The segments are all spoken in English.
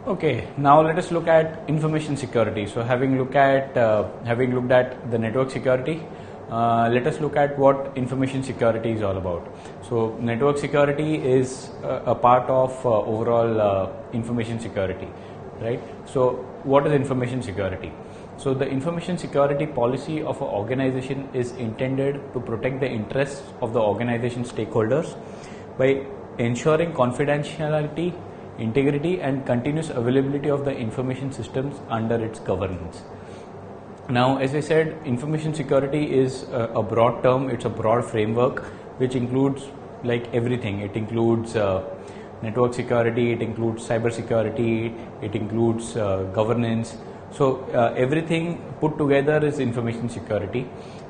Okay, now let us look at information security. So, having looked at the network security, let us look at what information security is all about. So, network security is a part of overall information security, right? So, what is information security? So, the information security policy of an organization is intended to protect the interests of the organization stakeholders by ensuring confidentiality, integrity and continuous availability of the information systems under its governance. Now, as I said, information security is a broad term, it's a broad framework which includes like everything. It includes network security, it includes cyber security, it includes governance. So, everything put together is information security.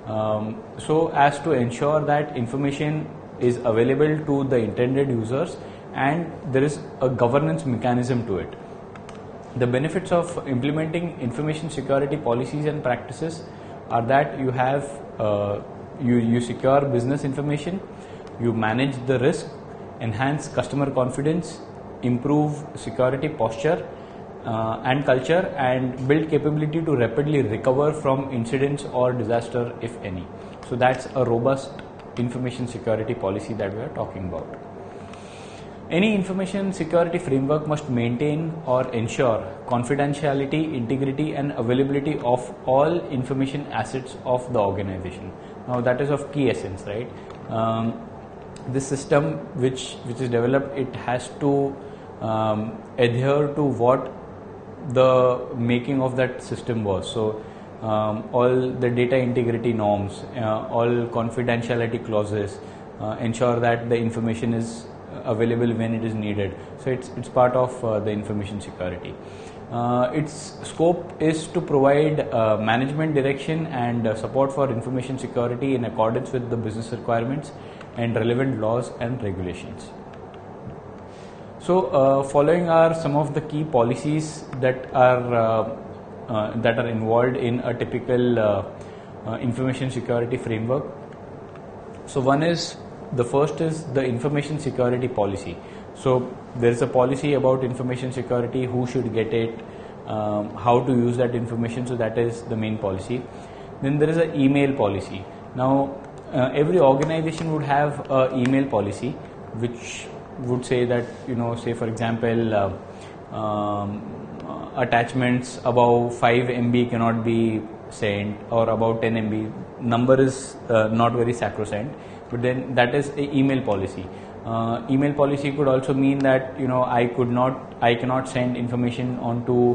So as to ensure that information is available to the intended users and there is a governance mechanism to it. The benefits of implementing information security policies and practices are that you have you secure business information, you manage the risk, enhance customer confidence, improve security posture and culture, and build capability to rapidly recover from incidents or disaster if any. So that's a robust information security policy that we are talking about. Any information security framework must maintain or ensure confidentiality, integrity and availability of all information assets of the organization. Now that is of key essence, right? This system which is developed, it has to adhere to what the making of that system was. So all the data integrity norms, all confidentiality clauses ensure that the information is available when it is needed. So it's part of the information security. Its scope is to provide management direction and support for information security in accordance with the business requirements and relevant laws and regulations. So following are some of the key policies that are involved in a typical information security framework. So the first is the information security policy. So there is a policy about information security, who should get it, how to use that information. So that is the main policy. Then there is an email policy. Now every organization would have an email policy which would say that, say for example, attachments above 5 MB cannot be sent, or about 10 MB. Number is not very sacrosanct, but then that is a email policy. Email policy could also mean that I cannot send information onto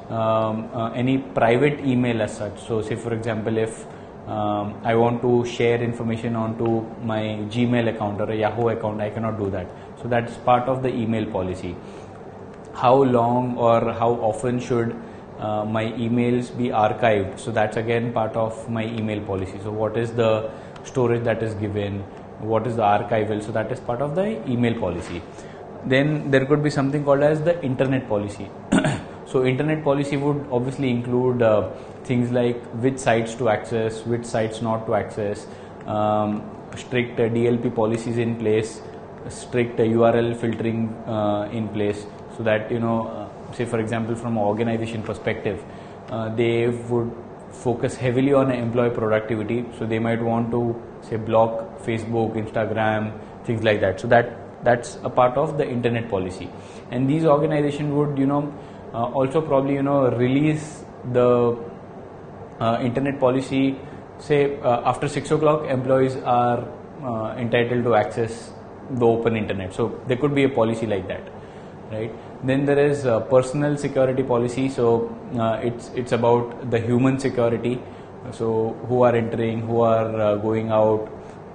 any private email as such. So say for example, if I want to share information onto my Gmail account or a Yahoo account, I cannot do that. So that's part of the email policy. How long or how often should my emails be archived? So that's again part of my email policy. So what is the storage that is given, what is the archival? So that is part of the email policy. Then there could be something called as the internet policy. So internet policy would obviously include things like which sites to access, which sites not to access, strict DLP policies in place, strict URL filtering in place, so that say for example from an organization perspective, they would focus heavily on employee productivity. So they might want to say block Facebook, Instagram, things like that. So that's a part of the internet policy. And these organizations would also probably release the internet policy, say after 6 o'clock employees are entitled to access the open internet. So there could be a policy like that, right? Then there is personal security policy. So it's about the human security. So who are entering, who are going out,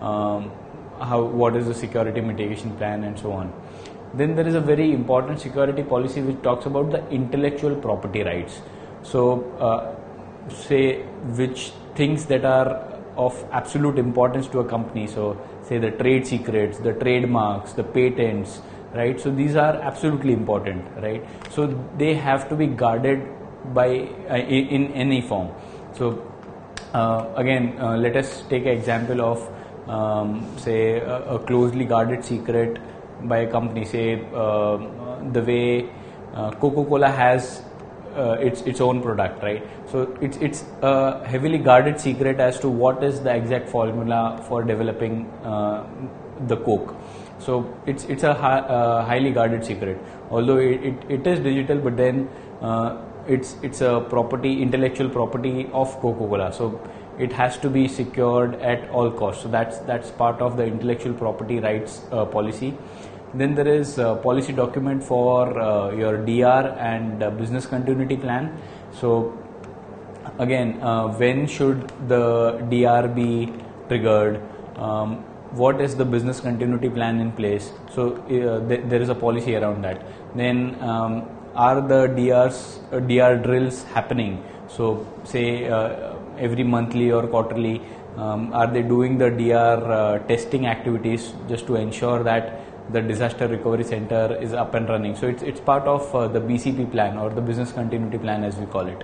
what is the security mitigation plan, and so on. Then there is a very important security policy which talks about the intellectual property rights. So say which things that are of absolute importance to a company. So say the trade secrets, the trademarks, the patents, right? So these are absolutely important, right? So they have to be guarded by in any form. So again, let us take an example of say a closely guarded secret by a company. Say the way Coca-Cola has its own product, right? So it's a heavily guarded secret as to what is the exact formula for developing the Coke. So it's a highly guarded secret. Although it is digital, but then it's a property, intellectual property of Coca-Cola. So it has to be secured at all costs. So that's part of the intellectual property rights policy. Then there is a policy document for your DR and business continuity plan. So again, when should the DR be triggered? What is the business continuity plan in place? So there is a policy around that. Then are the DR drills happening? So say every monthly or quarterly, are they doing the DR testing activities just to ensure that the disaster recovery center is up and running? So it's part of the BCP plan, or the business continuity plan as we call it.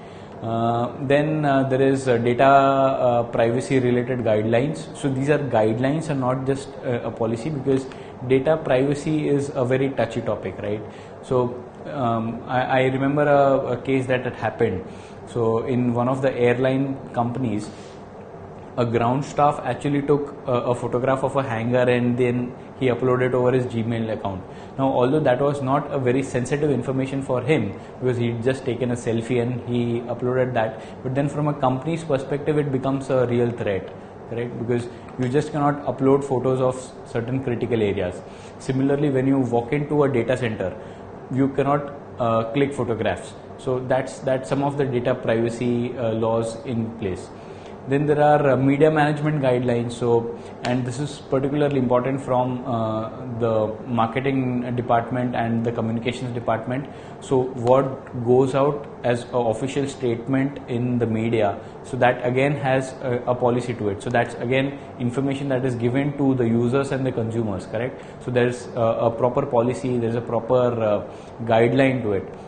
Then there is data privacy related guidelines. So these are guidelines and not just a policy, because data privacy is a very touchy topic, right? So I remember a case that had happened. So in one of the airline companies, a ground staff actually took a photograph of a hangar and then he uploaded over his Gmail account. Now, although that was not a very sensitive information for him, because he'd just taken a selfie and he uploaded that, but then from a company's perspective, it becomes a real threat, correct? Because you just cannot upload photos of certain critical areas. Similarly, when you walk into a data center, you cannot click photographs. So that's some of the data privacy laws in place. Then there are media management guidelines. So, and this is particularly important from the marketing department and the communications department. So what goes out as an official statement in the media, so that again has a policy to it. So that's again information that is given to the users and the consumers, correct? So there's a proper policy, there's a proper guideline to it.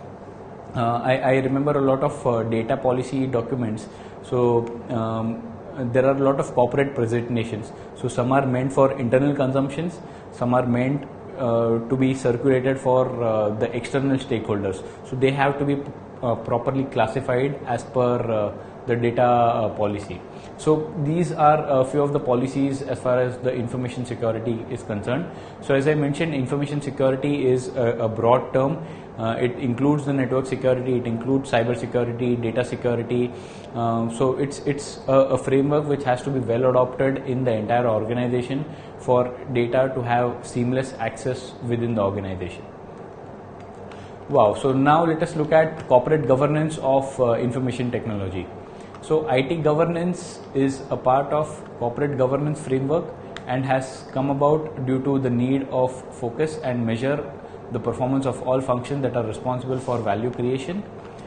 I remember a lot of data policy documents. So there are a lot of corporate presentations. So some are meant for internal consumptions, some are meant to be circulated for the external stakeholders. So they have to be properly classified as per the data policy. So these are a few of the policies as far as the information security is concerned. So as I mentioned, information security is a broad term. It includes the network security, it includes cyber security, data security. So it's a framework which has to be well adopted in the entire organization for data to have seamless access within the organization. Wow, so now let us look at corporate governance of information technology. So IT governance is a part of corporate governance framework and has come about due to the need of focus and measure the performance of all functions that are responsible for value creation.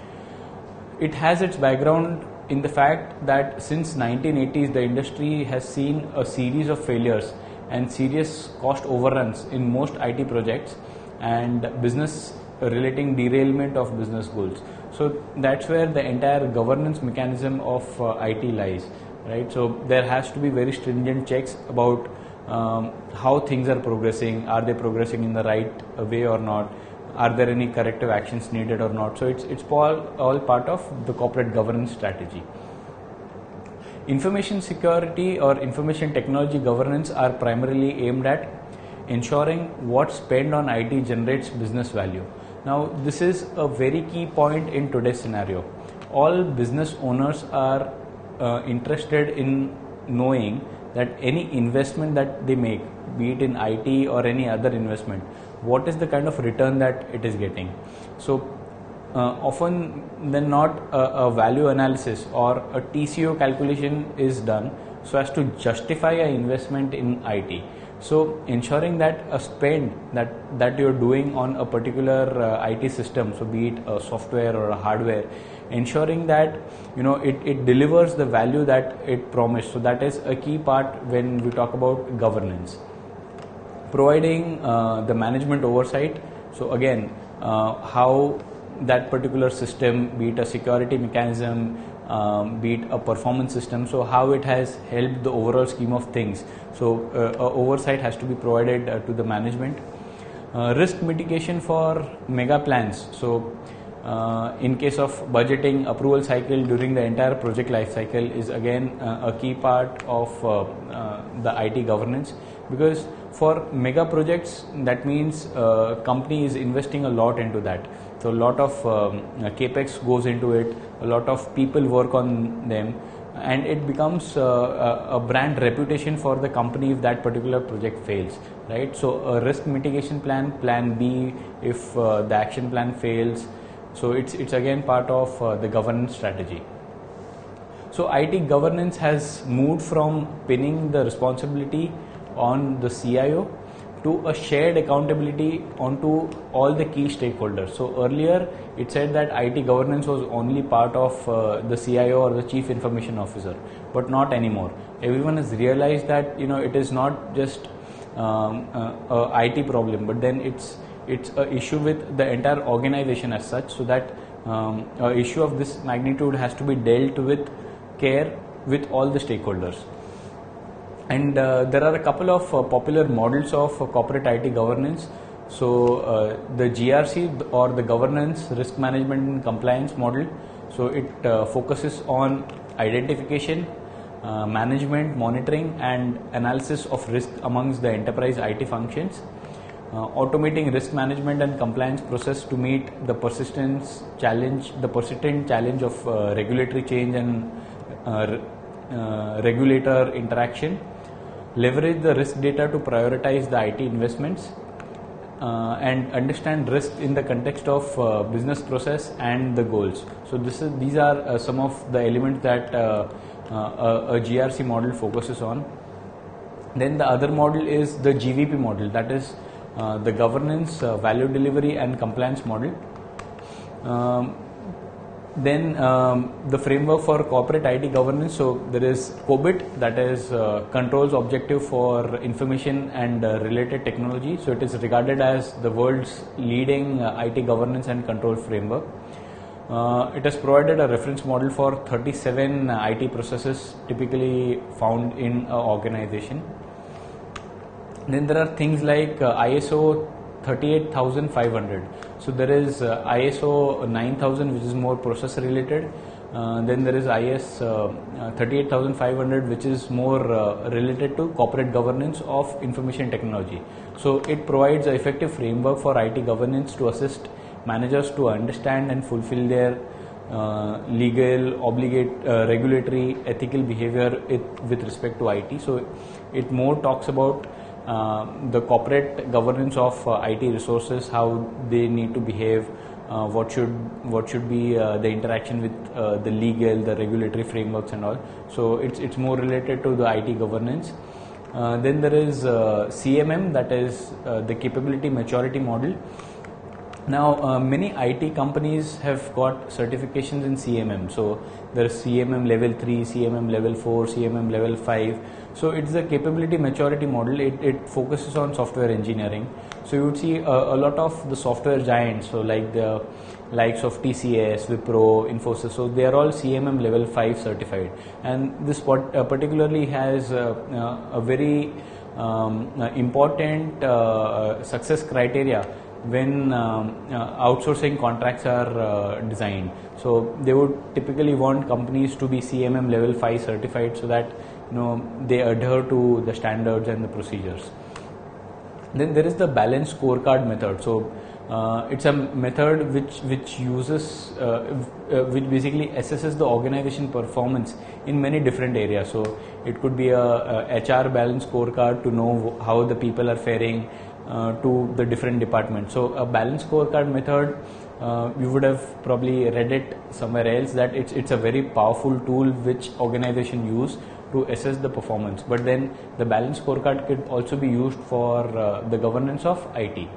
It has its background in the fact that since 1980s the industry has seen a series of failures and serious cost overruns in most IT projects and business relating derailment of business goals. So that's where the entire governance mechanism of IT lies, right? So there has to be very stringent checks about how things are progressing. Are they progressing in the right way or not? Are there any corrective actions needed or not? So it's all part of the corporate governance strategy. Information security or information technology governance are primarily aimed at ensuring what spend on IT generates business value. Now this is a very key point in today's scenario. All business owners are interested in knowing that any investment that they make, be it in IT or any other investment, what is the kind of return that it is getting. So often than not a value analysis or a TCO calculation is done so as to justify an investment in IT. So ensuring that a spend that you're doing on a particular IT system, so be it a software or a hardware, ensuring that it delivers the value that it promised. So that is a key part when we talk about governance. Providing the management oversight. So again, how that particular system, be it a security mechanism, be it a performance system, so how it has helped the overall scheme of things. So oversight has to be provided to the management. Risk mitigation for mega plans. So in case of budgeting, approval cycle during the entire project life cycle is again a key part of the IT governance, because for mega projects, that means company is investing a lot into that. So a lot of capex goes into it, a lot of people work on them, and it becomes a brand reputation for the company if that particular project fails, right? So a risk mitigation plan B if the action plan fails. So it's again part of the governance strategy. So IT governance has moved from pinning the responsibility on the CIO to a shared accountability onto all the key stakeholders. So earlier it said that IT governance was only part of the CIO or the Chief Information Officer, but not anymore. Everyone has realized that it is not just a IT problem, but then it's an issue with the entire organization as such, so that an issue of this magnitude has to be dealt with care with all the stakeholders. And there are a couple of popular models of corporate IT governance. So the GRC, or the governance, risk management and compliance model. So it focuses on identification, management, monitoring and analysis of risk amongst the enterprise IT functions. Automating risk management and compliance process to meet the persistent challenge of regulatory change and regulator interaction. Leverage the risk data to prioritize the IT investments, and understand risk in the context of business process and the goals. So these are some of the elements that a GRC model focuses on. Then the other model is the GVP model, that is the governance, value delivery and compliance model. Then the framework for corporate IT governance. So there is COBIT, that is controls objective for information and related technology. So it is regarded as the world's leading IT governance and control framework. It has provided a reference model for 37 IT processes typically found in an organization. Then there are things like ISO 38500. So there is ISO 9000, which is more process related. Then there is IS 38500, which is more related to corporate governance of information technology. So it provides an effective framework for IT governance to assist managers to understand and fulfill their legal, regulatory, ethical behavior with respect to IT. So it more talks about the corporate governance of IT resources, how they need to behave, what should be the interaction with the legal, the regulatory frameworks and all. So it's more related to the IT governance. Then there is CMM, that is the capability maturity model. Now many IT companies have got certifications in CMM. So there is CMM level 3, CMM level 4, CMM level 5. So it's the capability maturity model. It focuses on software engineering. So you would see a lot of the software giants, so like the likes of TCS, Wipro, Infosys. So they are all CMM level 5 certified. And this particularly has a very important success criteria when outsourcing contracts are designed. So they would typically want companies to be CMM level 5 certified, so that they adhere to the standards and the procedures. Then there is the balanced scorecard method. So it's a method which uses which basically assesses the organization performance in many different areas. So it could be a HR balanced scorecard to know how the people are faring to the different departments. So a balanced scorecard method, you would have probably read it somewhere else, that it's a very powerful tool which organization use to assess the performance. But then the balanced scorecard could also be used for the governance of IT.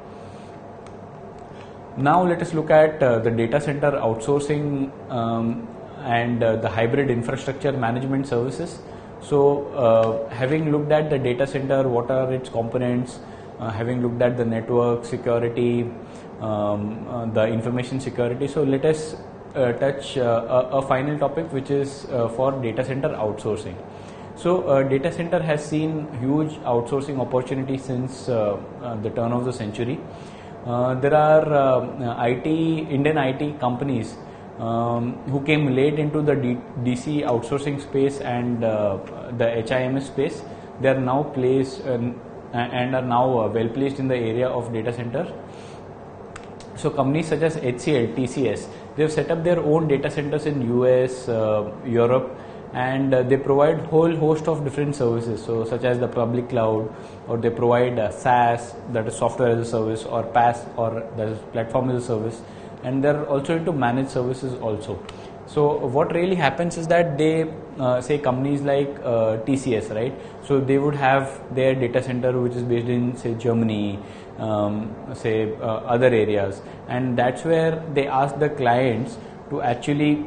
Now let us look at the data center outsourcing and the hybrid infrastructure management services. So having looked at the data center, what are its components, having looked at the network security, the information security. So let us touch a final topic, which is for data center outsourcing. So data center has seen huge outsourcing opportunities since the turn of the century. There are Indian IT companies who came late into the DC outsourcing space and the HIMS space. They are now placed and are now well placed in the area of data center. So companies such as HCL, TCS, they have set up their own data centers in US, Europe, and they provide whole host of different services, so such as the public cloud, or they provide SaaS, that is software as a service, or PaaS, or that is platform as a service, and they're also into managed services also. So what really happens is that they say companies like TCS, right? So they would have their data center which is based in, say, Germany, other areas, and that's where they ask the clients to actually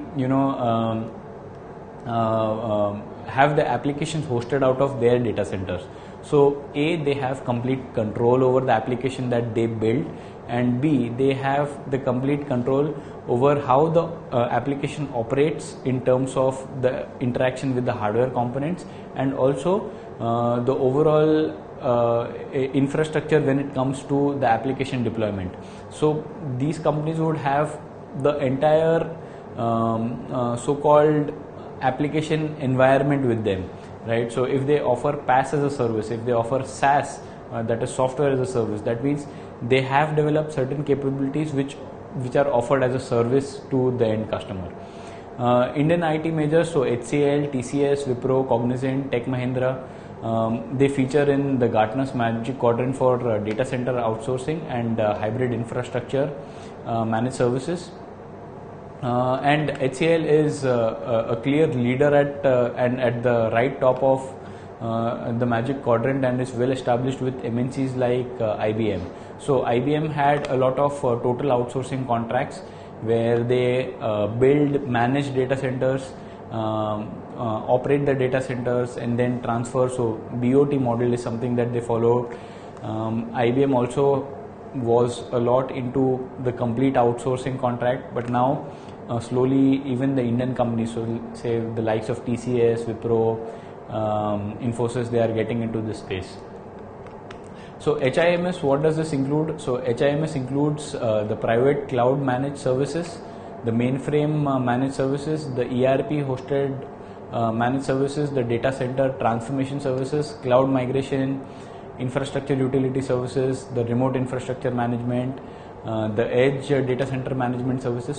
have the applications hosted out of their data centers. So A, they have complete control over the application that they build, and B, they have the complete control over how the application operates in terms of the interaction with the hardware components, and also the overall infrastructure when it comes to the application deployment. So these companies would have the entire so-called application environment with them, right? So if they offer PaaS as a service, if they offer SaaS, that is software as a service, that means they have developed certain capabilities which are offered as a service to the end customer. Indian IT majors, so HCL, TCS, Wipro, Cognizant, Tech Mahindra, they feature in the Gartner's Magic Quadrant for data center outsourcing and hybrid infrastructure managed services. And HCL is a clear leader at the right top of the Magic Quadrant, and is well established with MNCs like IBM. So IBM had a lot of total outsourcing contracts where they build, manage data centers, operate the data centers, and then transfer. So BOT model is something that they follow. IBM also was a lot into the complete outsourcing contract, but now slowly even the Indian companies, so say the likes of TCS, Wipro, Infosys, they are getting into this space. So HIMS, what does this include? So HIMS includes the private cloud managed services, the mainframe managed services, the ERP hosted managed services, the data center transformation services, cloud migration, infrastructure utility services, the remote infrastructure management, the edge data center management services.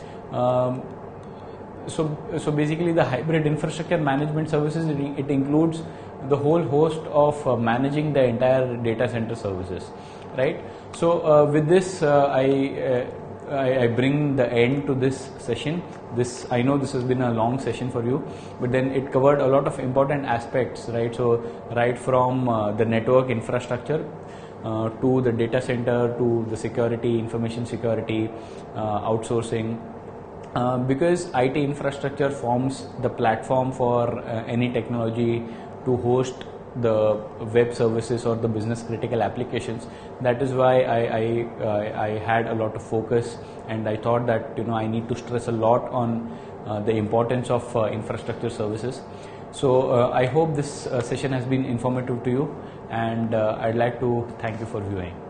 So basically the hybrid infrastructure management services, it includes the whole host of managing the entire data center services, right? So with this I bring the end to this session. I know this has been a long session for you, but then it covered a lot of important aspects, right? So right from the network infrastructure to the data center, to the security, information security, outsourcing, because IT infrastructure forms the platform for any technology to host the web services or the business critical applications. That is why I had a lot of focus, and I thought that I need to stress a lot on the importance of infrastructure services. So I hope this session has been informative to you, and I'd like to thank you for viewing.